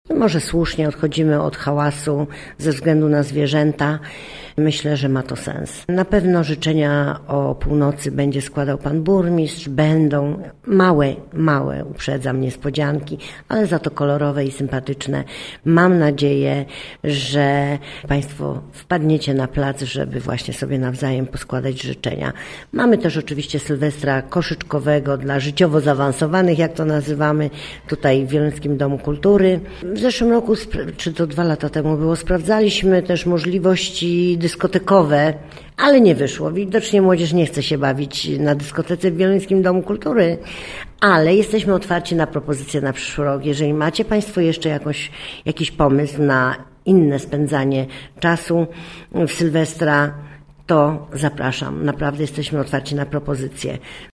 Może słusznie odchodzimy od hałasu ze względu na zwierzęta. Myślę, że ma to sens. Na pewno życzenia o północy będzie składał pan burmistrz. Będą małe, uprzedzam, niespodzianki, ale za to kolorowe i sympatyczne. Mam nadzieję, że państwo wpadniecie na plac, żeby właśnie sobie nawzajem poskładać życzenia. Mamy też oczywiście Sylwestra koszyczkowego dla życiowo zaawansowanych, jak to nazywamy, tutaj w Wieluńskim Domu Kultury. W zeszłym roku, czy to 2 lata temu było, sprawdzaliśmy też możliwości dyskotekowe, ale nie wyszło. Widocznie młodzież nie chce się bawić na dyskotece w Wieluńskim Domu Kultury, ale jesteśmy otwarci na propozycje na przyszły rok. Jeżeli macie państwo jeszcze jakiś pomysł na inne spędzanie czasu w Sylwestra, to zapraszam. Naprawdę jesteśmy otwarci na propozycje.